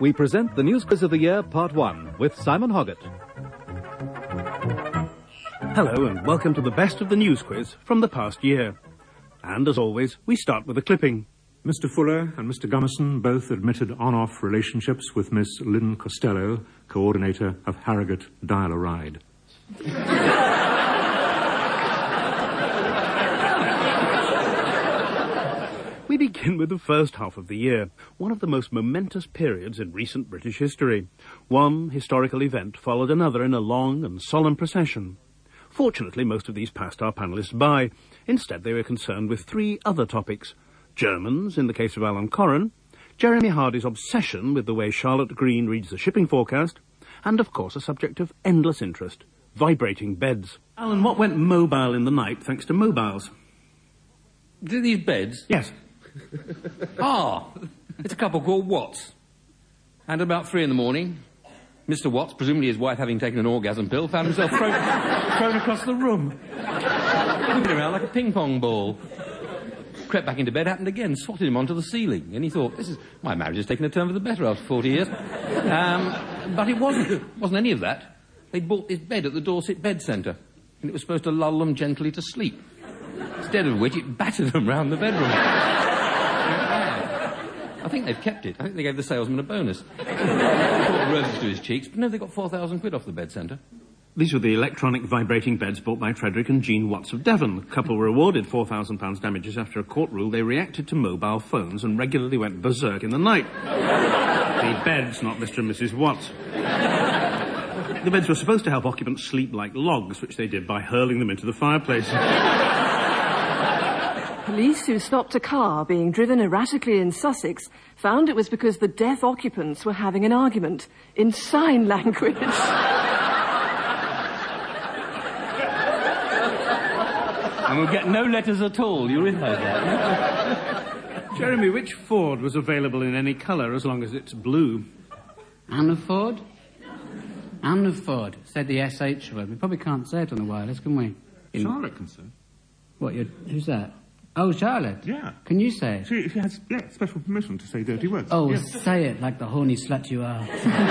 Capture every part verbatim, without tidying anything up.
we present the News Quiz of the Year, Part one, with Simon Hoggart. Hello and welcome to the best of the News Quiz from the past year. And as always, we start with a clipping. Mister Fuller and Mister Gummerson both admitted on-off relationships with Miss Lynn Costello, coordinator of Harrogate Dial-A-Ride. We begin with the first half of the year, one of the most momentous periods in recent British history. One historical event followed another in a long and solemn procession. Fortunately, most of these passed our panellists by. Instead, they were concerned with three other topics. Germans, in the case of Alan Corran, Jeremy Hardy's obsession with the way Charlotte Green reads the shipping forecast, and, of course, a subject of endless interest, vibrating beds. Alan, what went mobile in the night thanks to mobiles? Do these beds? Yes. Ah, it's a couple called Watts. And about three in the morning, Mister Watts, presumably his wife having taken an orgasm pill, found himself thrown, thrown across the room. Moving around like a ping-pong ball. Crept back into bed, happened again, swatted him onto the ceiling. And he thought, this is, my marriage has taken a turn for the better after forty years. Um, but it wasn't. It wasn't any of that. They'd bought this bed at the Dorset Bed Centre, and it was supposed to lull them gently to sleep. Instead of which, it battered them round the bedroom. I think they've kept it. I think they gave the salesman a bonus. Put roses to his cheeks, but no, they got four thousand quid off the bed centre. These were the electronic vibrating beds bought by Frederick and Jean Watts of Devon. The couple were awarded four thousand pounds damages after a court rule they reacted to mobile phones and regularly went berserk in the night. The beds, not Mister and Missus Watts. The beds were supposed to help occupants sleep like logs, which they did by hurling them into the fireplace. Police who stopped a car being driven erratically in Sussex found it was because the deaf occupants were having an argument in sign language. And we'll get no letters at all, you realise that? Jeremy, which Ford was available in any colour as long as it's blue? Anna Ford? Anna Ford, said the S H word. We probably can't say it on the wireless, can we? In... Charlotte can say. What, you're, who's that? Oh, Charlotte? Yeah. Can you say it? She, she has yeah, special permission to say dirty words. Oh, yeah. Say it like the horny slut you are.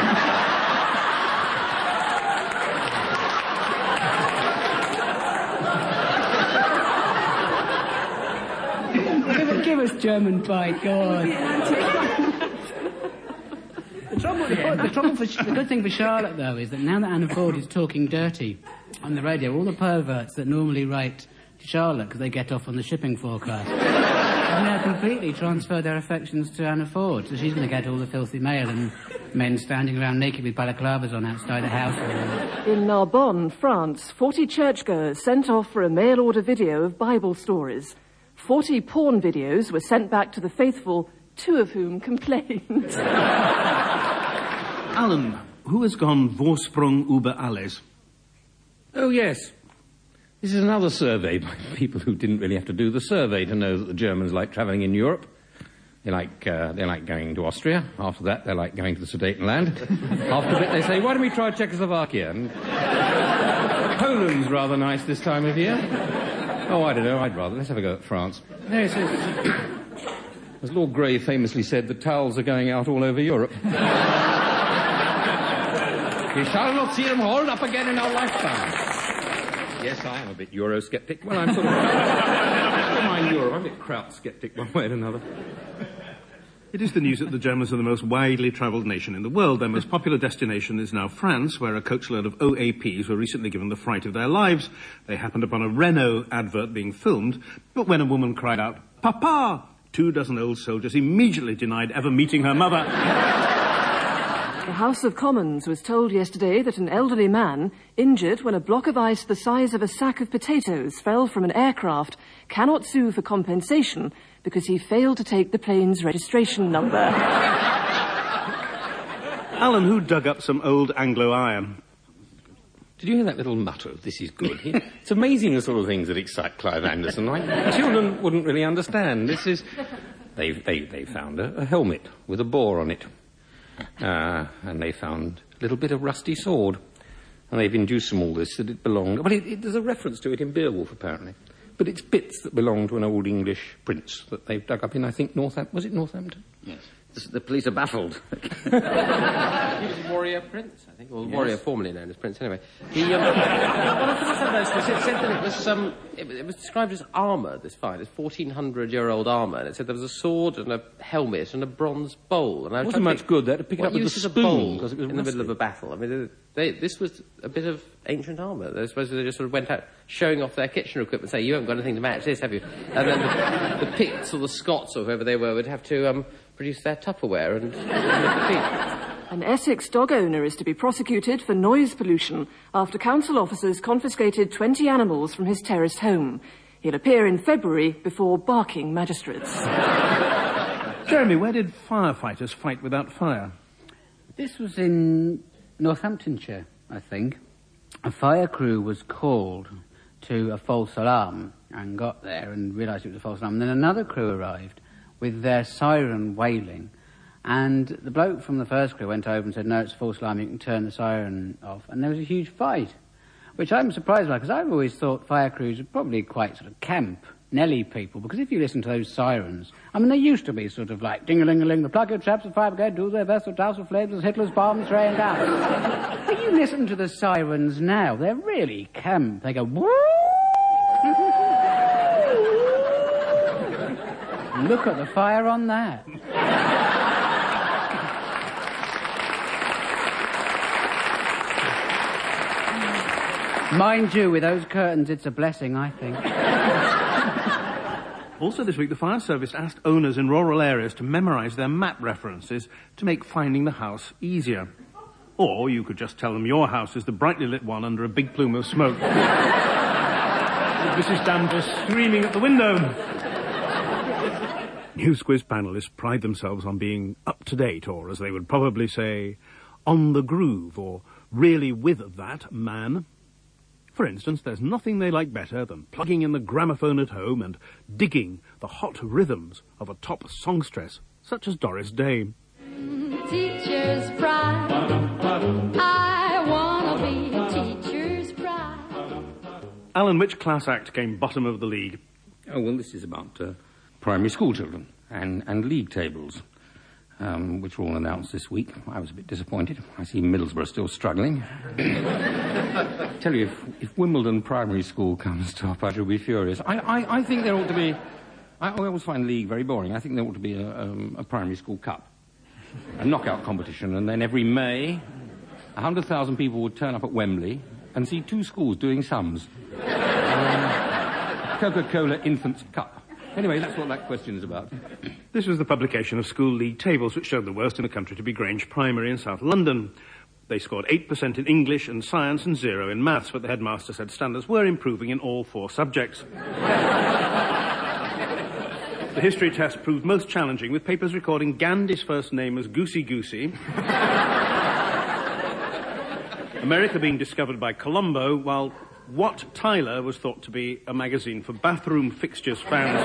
give, give us German bite, go on. The trouble, the, the, trouble for, the good thing for Charlotte, though, is that now that Anna Ford is talking dirty on the radio, all the perverts that normally write to Charlotte because they get off on the shipping forecast have now completely transferred their affections to Anna Ford, so she's going to get all the filthy mail and men standing around naked with balaclavas on outside the house. In Narbonne, France, forty churchgoers sent off for a mail-order video of Bible stories. Forty porn videos were sent back to the faithful, two of whom complained. Alan, who has gone Vorsprung über alles? Oh, yes. This is another survey by people who didn't really have to do the survey to know that the Germans like travelling in Europe. They like, uh, they like going to Austria. After that, they like going to the Sudetenland. After a bit, they say, why don't we try Czechoslovakia? And Poland's rather nice this time of year. Oh, I don't know, I'd rather. Let's have a go at France. Yes, yes. As Lord Grey famously said, the towels are going out all over Europe. We shall not see them hauled up again in our lifetime. Yes, I am a bit Eurosceptic. Well, I'm sort of... I don't mind Euro. I'm a bit Kraut-sceptic one way or another. It is the news that the Germans are the most widely travelled nation in the world. Their most popular destination is now France, where a coachload of O A Ps were recently given the fright of their lives. They happened upon a Renault advert being filmed, but when a woman cried out, "Papa!" two dozen old soldiers immediately denied ever meeting her mother. The House of Commons was told yesterday that an elderly man, injured when a block of ice the size of a sack of potatoes fell from an aircraft, cannot sue for compensation because he failed to take the plane's registration number. Alan, who dug up some old Anglo iron? Did you hear that little mutter of "this is good"? It's amazing the sort of things that excite Clive Anderson. Like, children wouldn't really understand. This is... They, they, they found a, a helmet with a bore on it. Uh, and they found a little bit of rusty sword. And they've induced from all this that it belonged... Well, it, it, there's a reference to it in Beowulf, apparently. But it's bits that belong to an old English prince that they've dug up in, I think, Northampton. Was it Northampton? Yes. the, the police are baffled. He was Warrior Prince, I think, or yes. Warrior formerly known as Prince, anyway. He, um, one of the things I noticed was it said that it was, um, it, it was described as armour, this fight. It's fourteen hundred year old armour, and it said there was a sword and a helmet and a bronze bowl. And I it wasn't much good there to pick it up with a spoon, because it was in rusty. the middle of a battle. I mean, they, this was a bit of ancient armour. They suppose they just sort of went out showing off their kitchen equipment, saying, you haven't got anything to match this, have you? And then the, the Picts or the Scots or whoever they were would have to um, produce their Tupperware and, and compete. An Essex dog owner is to be prosecuted for noise pollution after council officers confiscated twenty animals from his terraced home. He'll appear in February before barking magistrates. Jeremy, where did firefighters fight without fire? This was in Northamptonshire, I think. A fire crew was called to a false alarm and got there and realised it was a false alarm. And then another crew arrived with their siren wailing. And the bloke from the first crew went over and said, no, it's a false alarm, you can turn the siren off. And there was a huge fight, which I'm surprised by, because I've always thought fire crews are probably quite sort of camp, Nelly people, because if you listen to those sirens, I mean, they used to be sort of like, ding-a-ling-a-ling, the plug your traps, the fire brigade, do their best, the douse of flames, as Hitler's bombs rain down. But you listen to the sirens now, they're really camp. They go, woo! Look at the fire on that. Mind you, with those curtains, it's a blessing, I think. Also this week, the fire service asked owners in rural areas to memorise their map references to make finding the house easier. Or you could just tell them your house is the brightly lit one under a big plume of smoke. Missus Danvers screaming at the window. News quiz panellists pride themselves on being up-to-date, or as they would probably say, on the groove, or really with that man. For instance, there's nothing they like better than plugging in the gramophone at home and digging the hot rhythms of a top songstress, such as Doris Day. Teacher's pride. I want to be a teacher's pride. Alan, which class act came bottom of the league? Oh, well, this is about uh, primary school children and, and league tables, um, which were all announced this week. I was a bit disappointed. I see Middlesbrough still struggling. Tell you, if, if Wimbledon Primary School comes top, I shall be furious. I, I, I think there ought to be... I, I always find league very boring. I think there ought to be a, um, a primary school cup, a knockout competition, and then every May, a hundred thousand people would turn up at Wembley and see two schools doing sums. Um, Coca-Cola Infants Cup. Anyway, that's what that question is about. This was the publication of school league tables, which showed the worst in the country to be Grange Primary in South London. They scored eight percent in English and science and zero in maths, but the headmaster said standards were improving in all four subjects. The history test proved most challenging, with papers recording Gandhi's first name as Goosey Goosey, America being discovered by Colombo, while Wat Tyler was thought to be a magazine for bathroom fixtures fans.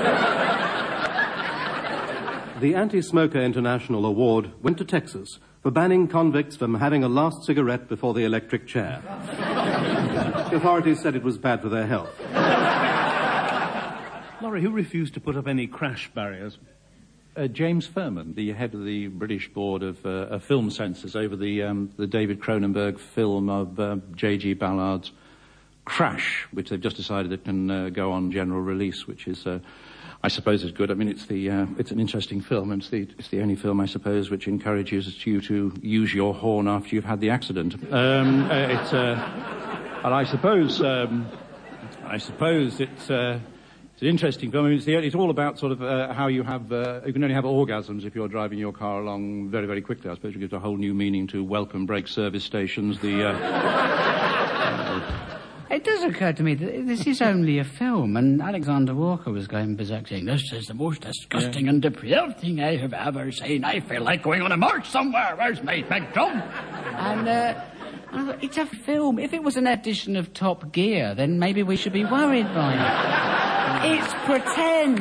The Anti-Smoker International Award went to Texas for banning convicts from having a last cigarette before the electric chair. The authorities said it was bad for their health. Laurie, who refused to put up any crash barriers? Uh, James Furman, the head of the British Board of, uh, of Film Censors, over the, um, the David Cronenberg film of uh, J G Ballard's Crash, which they've just decided it can uh, go on general release, which is... Uh, I suppose it's good. I mean, it's the uh, it's an interesting film. It's the it's the only film, I suppose, which encourages you to use your horn after you've had the accident. Um, uh, it's uh, and I suppose um, I suppose it's uh, it's an interesting film. I mean, it's, the, it's all about sort of uh, how you have uh, you can only have orgasms if you're driving your car along very very quickly. I suppose it gives a whole new meaning to welcome break service stations. The uh, uh, It does occur to me that this is only a film, and Alexander Walker was going berserk saying, this is the most disgusting yeah. and depraved thing I have ever seen. I feel like going on a march somewhere. Where's my big drum? And, uh, I thought, it's a film. If it was an edition of Top Gear, then maybe we should be worried by it. It's pretend.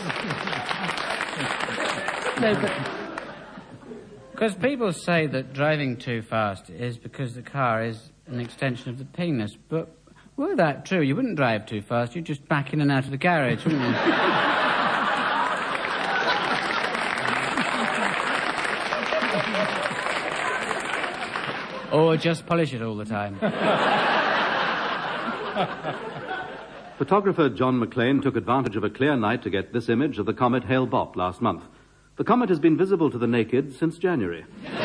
No, but... Because people say that driving too fast is because the car is an extension of the penis, but... Were that true, you wouldn't drive too fast. You'd just back in and out of the garage, wouldn't you? Or just polish it all the time. Photographer John McLean took advantage of a clear night to get this image of the comet Hale-Bopp last month. The comet has been visible to the naked since January.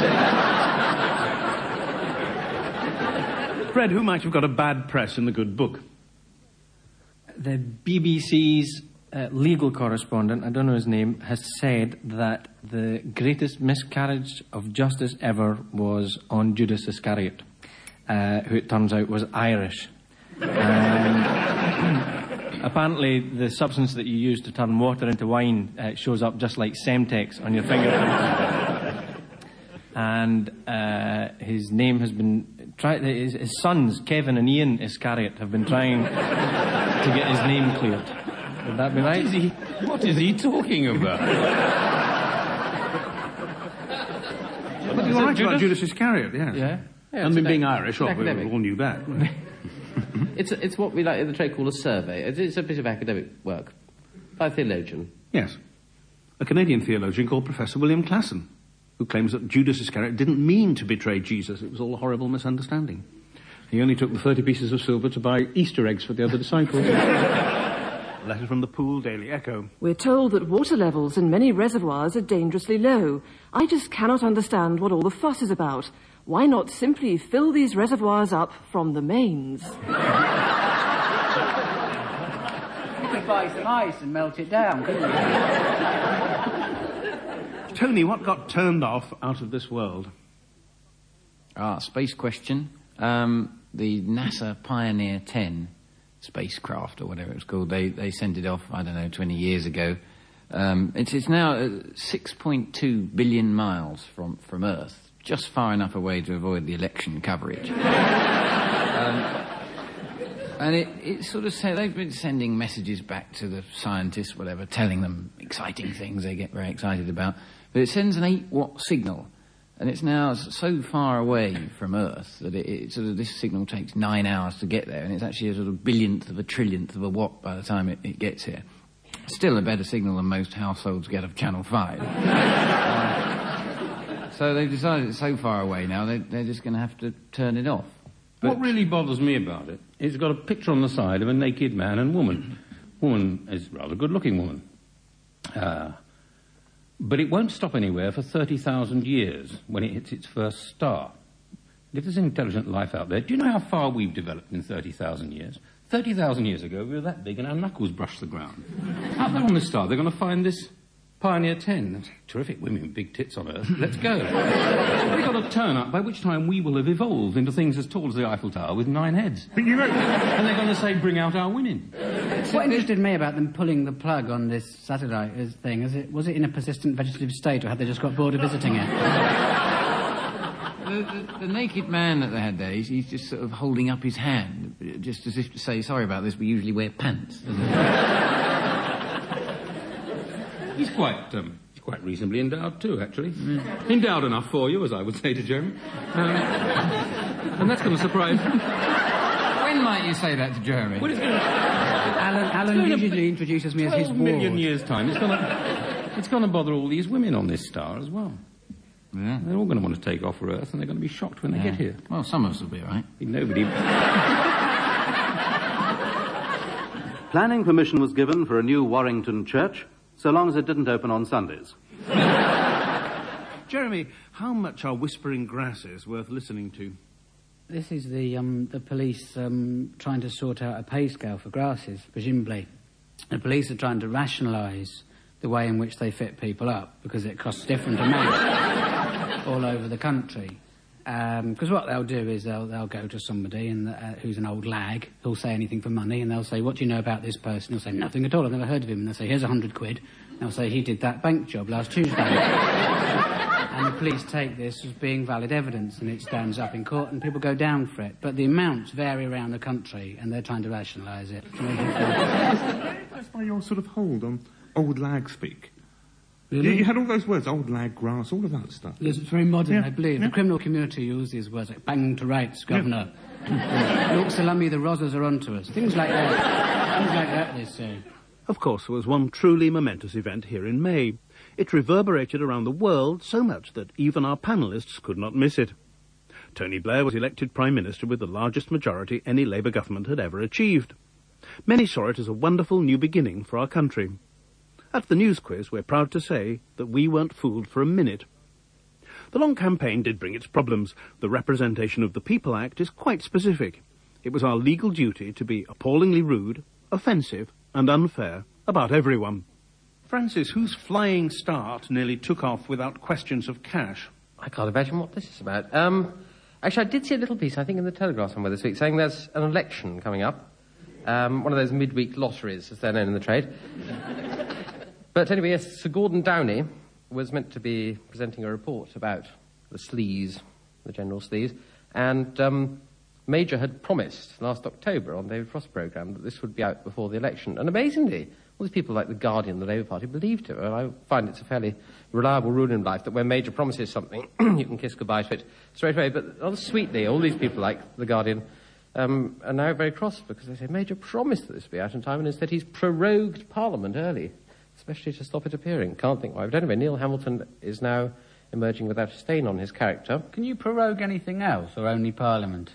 Fred, who might have got a bad press in the good book? The B B C's uh, legal correspondent, I don't know his name, has said that the greatest miscarriage of justice ever was on Judas Iscariot, uh, who it turns out was Irish. Um, apparently, the substance that you use to turn water into wine uh, shows up just like Semtex on your fingerprint. And uh, his name has been... Try, his, his sons, Kevin and Ian Iscariot, have been trying to get his name cleared. Would that be right? What is he, what is he talking about? But you're right about Judas Iscariot, yes. Yeah. Yeah, and it's being an- Irish, oh, we academic. all knew that. It's, it's what we like in the trade call a survey. It's, it's a bit of academic work by a theologian. Yes. A Canadian theologian called Professor William Klassen, who claims that Judas Iscariot didn't mean to betray Jesus. It was all a horrible misunderstanding. He only took the thirty pieces of silver to buy Easter eggs for the other disciples. A letter from the Poole Daily Echo. We're told that water levels in many reservoirs are dangerously low. I just cannot understand what all the fuss is about. Why not simply fill these reservoirs up from the mains? You could buy some ice and melt it down, couldn't you? Tony, what got turned off out of this world? Ah, space question. Um, the NASA Pioneer ten spacecraft, or whatever it's called, they, they sent it off, I don't know, twenty years ago. Um, it's, it's now uh, six point two billion miles from, from Earth. Just far enough away to avoid the election coverage. um, and it, it sort of said they've been sending messages back to the scientists, whatever, telling them exciting things they get very excited about. But it sends an eight watt signal, and it's now so far away from Earth that it, it sort of this signal takes nine hours to get there, and it's actually a sort of billionth of a trillionth of a watt by the time it, it gets here. Still a better signal than most households get of Channel five. uh, So they've decided it's so far away now, they, they're just going to have to turn it off. But what really bothers me about it, it's got a picture on the side of a naked man and woman. Woman is a rather good-looking woman. Uh, but it won't stop anywhere for thirty thousand years when it hits its first star. If there's intelligent life out there, do you know how far we've developed in thirty thousand years? thirty thousand years ago, we were that big and our knuckles brushed the ground. Out there on the star, they're going to find this Pioneer ten. Terrific women with big tits on Earth. Let's go. We've got to turn up, by which time we will have evolved into things as tall as the Eiffel Tower with nine heads. But you know, and they're going to say, bring out our women. What interested me about them pulling the plug on this satellite is thing, is it, was it in a persistent vegetative state, or had they just got bored of visiting it? The, the, the naked man that they had there, he's, he's just sort of holding up his hand, just as if to say, sorry about this, we usually wear pants. He's quite, um, he's quite reasonably endowed too, actually. Mm. Endowed enough for you, as I would say to Jeremy. Um, and that's going to surprise... When might you say that to Jeremy? Well, gonna... Alan, Alan usually introduces me as his ward. twelve million years' time. It's going to it's going to bother all these women on this star as well. Yeah. They're all going to want to take off for Earth, and they're going to be shocked when they yeah. get here. Well, some of us will be all right. Nobody... Planning permission was given for a new Warrington church, so long as it didn't open on Sundays. Jeremy, how much are whispering grasses worth listening to? This is the um, the police um, trying to sort out a pay scale for grasses, presumably. The police are trying to rationalise the way in which they fit people up, because it costs different amounts all over the country. Because um, what they'll do is they'll they'll go to somebody and, uh, who's an old lag who'll say anything for money, and they'll say, what do you know about this person? He'll say, nothing at all, I've never heard of him. And they'll say, here's a hundred quid. And they'll say, he did that bank job last Tuesday. And the police take this as being valid evidence, and it stands up in court and people go down for it. But the amounts vary around the country, and they're trying to rationalise it. That's why your sort of hold on old lag speak. Really? You, you had all those words, old lag, grass, all of that stuff. Yes, it's very modern, Yeah. I believe. Yeah. The criminal community use these words like bang to rights, governor. Look, Salami, the Rosas are onto us. Things like that. Things like that, they say. Of course, there was one truly momentous event here in May. It reverberated around the world so much that even our panellists could not miss it. Tony Blair was elected Prime Minister with the largest majority any Labour government had ever achieved. Many saw it as a wonderful new beginning for our country. At the news quiz, we're proud to say that we weren't fooled for a minute. The long campaign did bring its problems. The Representation of the People Act is quite specific. It was our legal duty to be appallingly rude, offensive and unfair about everyone. Francis, whose flying start nearly took off without questions of cash? I can't imagine what this is about. Um, actually, I did see a little piece, I think, in the Telegraph somewhere this week, saying there's an election coming up. Um, one of those midweek lotteries, as they're known in the trade. But anyway, yes, Sir Gordon Downey was meant to be presenting a report about the sleaze, the general sleaze, and um, Major had promised last October on David Frost's programme that this would be out before the election. And amazingly, all these people like The Guardian, the Labour Party, believed him. And I find it's a fairly reliable rule in life that when Major promises something, you can kiss goodbye to it straight away. But rather sweetly, all these people like The Guardian um, are now very cross because they say Major promised that this would be out in time, and instead he's prorogued Parliament early, especially to stop it appearing. Can't think why. But anyway, Neil Hamilton is now emerging without a stain on his character. Can you prorogue anything else, or only Parliament?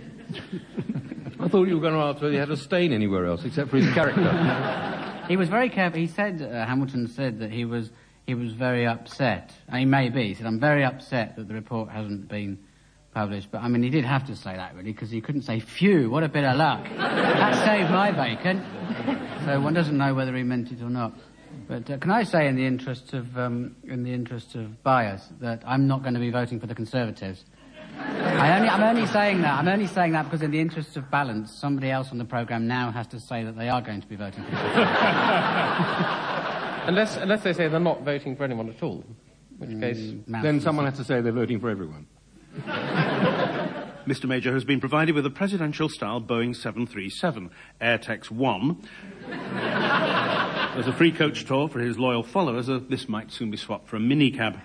I thought you were going to ask whether he had a stain anywhere else, except for his character. He was very careful. He said, uh, Hamilton said that he was he was very upset. And he may be. He said, I'm very upset that the report hasn't been published. But, I mean, he did have to say that, really, because he couldn't say, phew, what a bit of luck. That saved my bacon. So one doesn't know whether he meant it or not. But uh, can I say, in the interest of um, in the interest of bias, that I'm not going to be voting for the Conservatives. I only, I'm only saying that. I'm only saying that because, in the interest of balance, somebody else on the programme now has to say that they are going to be voting for the Conservatives. unless, unless they say they're not voting for anyone at all, in which case, mm, then someone has to say they're voting for everyone. Mister Major has been provided with a presidential-style Boeing seven thirty-seven, AirTex one. There's a free coach tour for his loyal followers. Uh, this might soon be swapped for a minicab.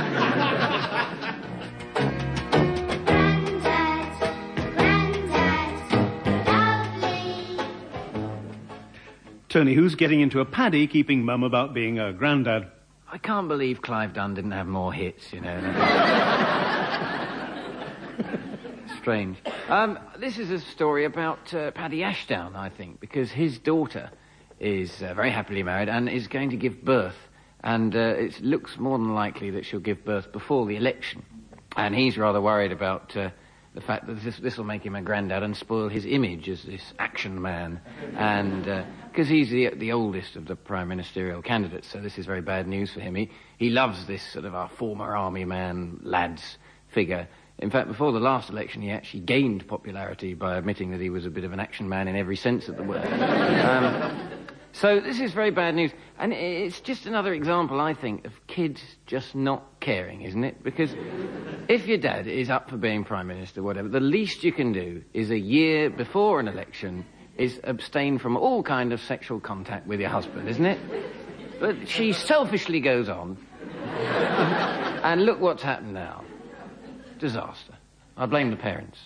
Tony, who's getting into a paddy keeping mum about being a granddad? I can't believe Clive Dunn didn't have more hits, you know. Strange. Um, this is a story about uh, Paddy Ashdown, I think, because his daughter is uh, very happily married and is going to give birth. And uh, it looks more than likely that she'll give birth before the election. And he's rather worried about uh, the fact that this, this will make him a granddad and spoil his image as this action man. And because uh, he's the, the oldest of the prime ministerial candidates, so this is very bad news for him. He, he loves this sort of our former army man, lads figure. In fact, before the last election, he actually gained popularity by admitting that he was a bit of an action man in every sense of the word. um, so this is very bad news. And it's just another example, I think, of kids just not caring, isn't it? Because if your dad is up for being Prime Minister, whatever, the least you can do is a year before an election is abstain from all kind of sexual contact with your husband, isn't it? But she selfishly goes on. And look what's happened now. Disaster. I blame the parents.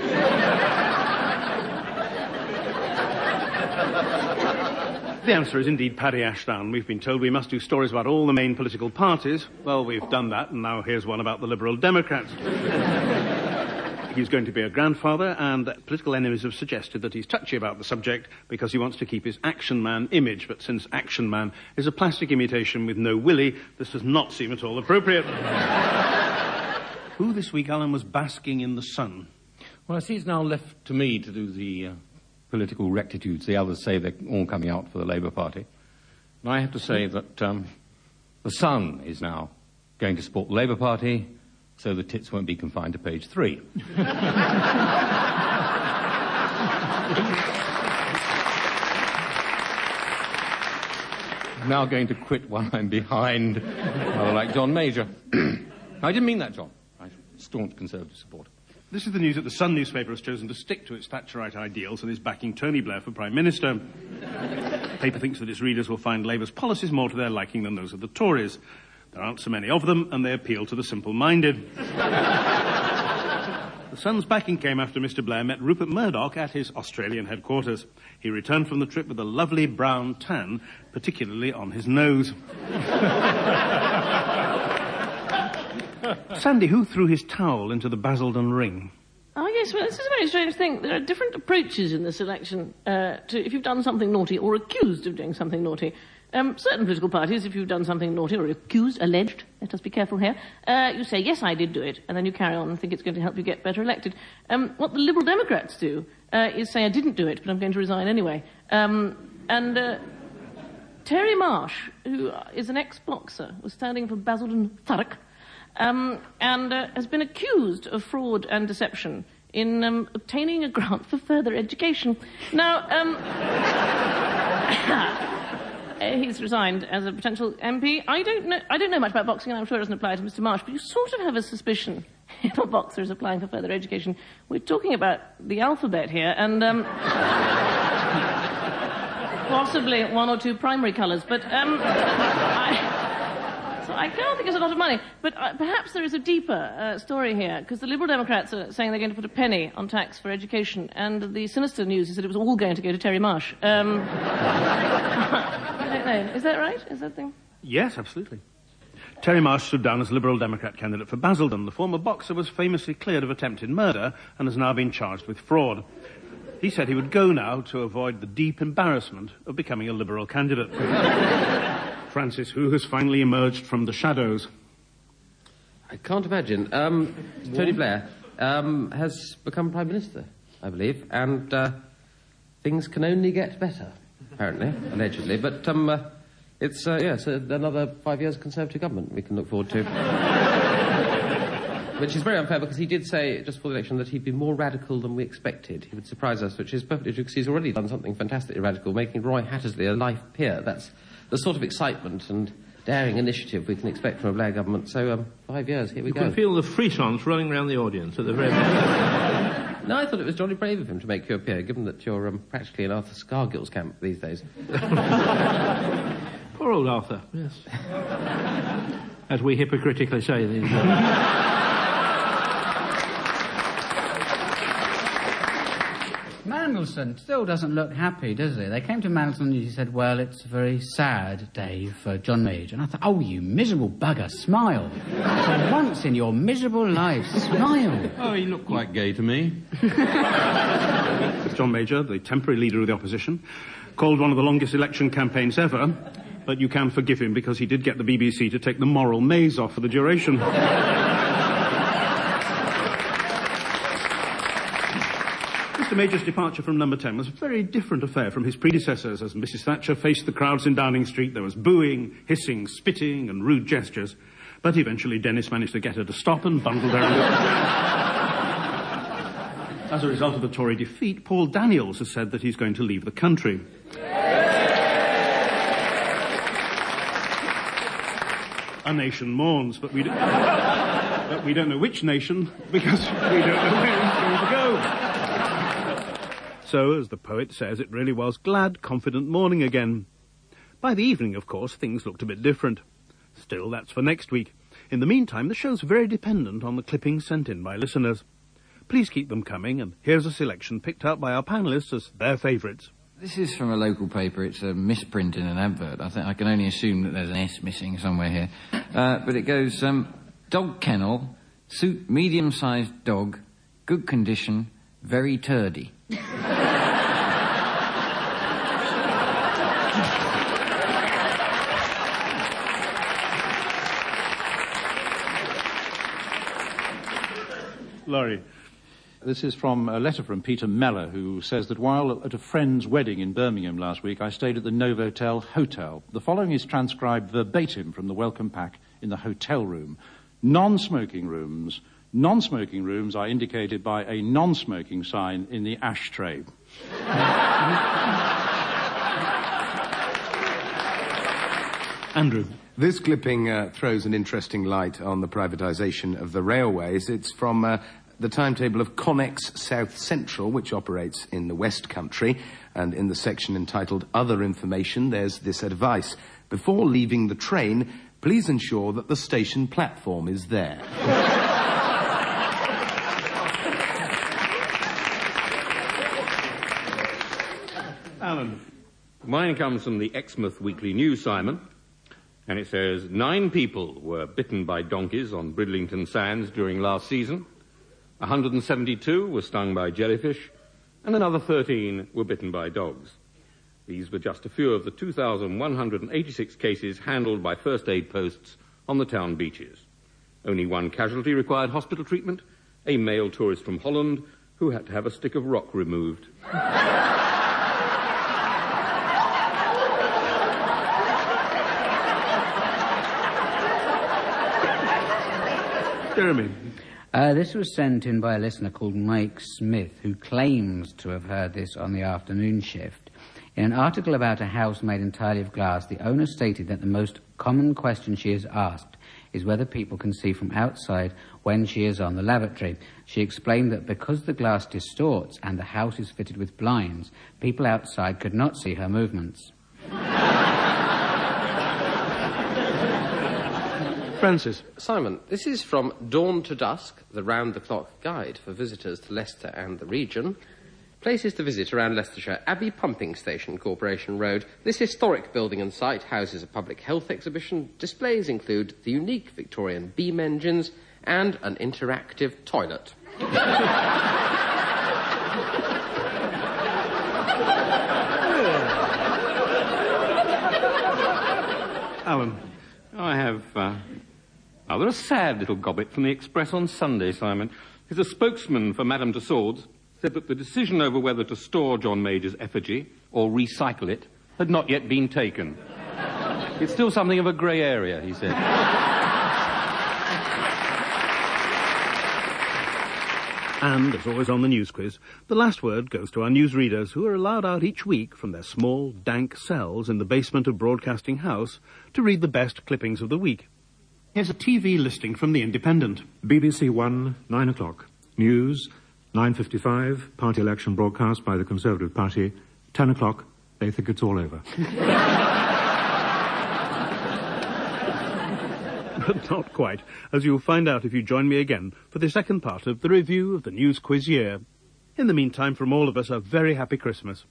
The answer is indeed Paddy Ashdown. We've been told we must do stories about all the main political parties. Well, we've done that, and now here's one about the Liberal Democrats. He's going to be a grandfather, and political enemies have suggested that he's touchy about the subject because he wants to keep his action man image. But since action man is a plastic imitation with no willy, this does not seem at all appropriate. Who this week, Alan, was basking in the sun? Well, I see it's now left to me to do the uh, political rectitudes. The others say they're all coming out for the Labour Party. And I have to say that um, the Sun is now going to support the Labour Party, so the tits won't be confined to page three. I'm now going to quit while I'm behind, rather like John Major. I didn't mean that, John. Staunch Conservative supporter. This is the news that the Sun newspaper has chosen to stick to its Thatcherite ideals and is backing Tony Blair for Prime Minister. The paper thinks that its readers will find Labour's policies more to their liking than those of the Tories. There aren't so many of them, and they appeal to the simple-minded. The Sun's backing came after Mister Blair met Rupert Murdoch at his Australian headquarters. He returned from the trip with a lovely brown tan, particularly on his nose. Sandy, who threw his towel into the Basildon ring? Yes, well, this is a very strange thing. There are different approaches in this election uh, to if you've done something naughty or accused of doing something naughty. Um, certain political parties, if you've done something naughty or accused, alleged, let us be careful here, uh, you say, yes, I did do it, and then you carry on and think it's going to help you get better elected. Um, what the Liberal Democrats do uh, is say, I didn't do it, but I'm going to resign anyway. Um, and uh, Terry Marsh, who is an ex-boxer, was standing for Basildon Thurrock, um, and uh, has been accused of fraud and deception in um, obtaining a grant for further education. Now, um... Uh, he's resigned as a potential M P. I don't know. I don't know much about boxing, and I'm sure it doesn't apply to Mister Marsh. But you sort of have a suspicion if a boxer is applying for further education. We're talking about the alphabet here, and um, possibly one or two primary colours. But um, I, so I can't think it's a lot of money. But uh, perhaps there is a deeper uh, story here, because the Liberal Democrats are saying they're going to put a penny on tax for education, and the sinister news is that it was all going to go to Terry Marsh. Um, I don't know. Is that right? Is that thing? Yes, absolutely. Terry Marsh stood down as Liberal Democrat candidate for Basildon. The former boxer was famously cleared of attempted murder and has now been charged with fraud. He said he would go now to avoid the deep embarrassment of becoming a Liberal candidate. Francis, who has finally emerged from the shadows? I can't imagine. Um, Tony Blair um, has become Prime Minister, I believe, and uh, things can only get better. Apparently, allegedly, but um, uh, it's uh, yes, uh, another five years Conservative government we can look forward to. Which is very unfair because he did say just before the election that he'd be more radical than we expected. He would surprise us, which is perfectly true because he's already done something fantastically radical, making Roy Hattersley a life peer. That's the sort of excitement and daring initiative we can expect from a Blair government. So um, five years, here we you go. You can feel the frisons running around the audience at the very moment. No, I thought it was jolly brave of him to make you appear, given that you're um, practically in Arthur Scargill's camp these days. Poor old Arthur, yes. As we hypocritically say these days. Mandelson still doesn't look happy, does he? They came to Mandelson and he said, well, it's a very sad day for John Major. And I thought, oh, you miserable bugger, smile. For once in your miserable life, smile. Oh, he looked quite gay to me. John Major, the temporary leader of the opposition, called one of the longest election campaigns ever, but you can forgive him because he did get the B B C to take the moral maze off for the duration. Mister Major's departure from Number ten was a very different affair from his predecessors. As Missus Thatcher faced the crowds in Downing Street, there was booing, hissing, spitting and rude gestures. But eventually Dennis managed to get her to stop and bundled her in. As a result of the Tory defeat, Paul Daniels has said that he's going to leave the country. A nation mourns, but we, don't, but we don't know which nation, because we don't know where he's going to go. So, as the poet says, it really was glad, confident morning again. By the evening, of course, things looked a bit different. Still, that's for next week. In the meantime, the show's very dependent on the clippings sent in by listeners. Please keep them coming, and here's a selection picked out by our panellists as their favourites. This is from a local paper. It's a misprint in an advert. I think I can only assume that there's an S missing somewhere here. Uh, but it goes, um, dog kennel, suit medium-sized dog, good condition, very turdy. Laurie. This is from a letter from Peter Meller, who says that while at a friend's wedding in Birmingham last week, I stayed at the Novotel Hotel. The following is transcribed verbatim from the welcome pack in the hotel room. Non-smoking rooms. Non-smoking rooms are indicated by a non-smoking sign in the ashtray. Andrew. This clipping uh, throws an interesting light on the privatisation of the railways. It's from uh, the timetable of Connex South Central, which operates in the West Country. And in the section entitled Other Information, there's this advice. Before leaving the train, please ensure that the station platform is there. Alan. Mine comes from the Exmouth Weekly News, Simon. And it says, nine people were bitten by donkeys on Bridlington Sands during last season. one hundred seventy-two were stung by jellyfish, and another thirteen were bitten by dogs. These were just a few of the two thousand one hundred eighty-six cases handled by first aid posts on the town beaches. Only one casualty required hospital treatment, a male tourist from Holland who had to have a stick of rock removed. Jeremy. Uh, this was sent in by a listener called Mike Smith, who claims to have heard this on the afternoon shift. In an article about a house made entirely of glass, the owner stated that the most common question she is asked is whether people can see from outside when she is on the lavatory. She explained that because the glass distorts and the house is fitted with blinds, people outside could not see her movements. Francis. Simon, this is from Dawn to Dusk, the round-the-clock guide for visitors to Leicester and the region. Places to visit around Leicestershire: Abbey Pumping Station, Corporation Road. This historic building and site houses a public health exhibition. Displays include the unique Victorian beam engines and an interactive toilet. Alan. I have uh, rather a sad little gobbet from the Express on Sunday, Simon. He's a spokesman for Madame Tussauds, said that the decision over whether to store John Major's effigy or recycle it had not yet been taken. It's still something of a grey area, he said. And, as always on the news quiz, the last word goes to our newsreaders, who are allowed out each week from their small, dank cells in the basement of Broadcasting House to read the best clippings of the week. Here's a T V listing from The Independent. B B C One, nine o'clock. News, nine fifty-five, party election broadcast by the Conservative Party. ten o'clock, they think it's all over. But not quite, as you'll find out if you join me again for the second part of the review of the News Quiz year. In the meantime, from all of us, a very happy Christmas.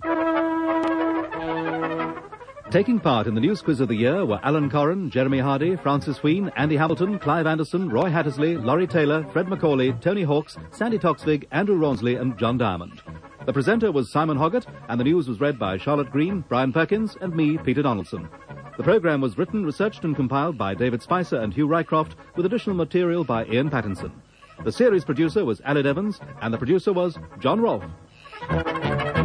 Taking part in the News Quiz of the year were Alan Corrin, Jeremy Hardy, Francis Wheen, Andy Hamilton, Clive Anderson, Roy Hattersley, Laurie Taylor, Fred Macaulay, Tony Hawkes, Sandy Toksvig, Andrew Rawnsley and John Diamond. The presenter was Simon Hoggart, and the news was read by Charlotte Green, Brian Perkins and me, Peter Donaldson. The programme was written, researched and compiled by David Spicer and Hugh Rycroft, with additional material by Ian Pattinson. The series producer was Aled Evans, and the producer was John Rolfe.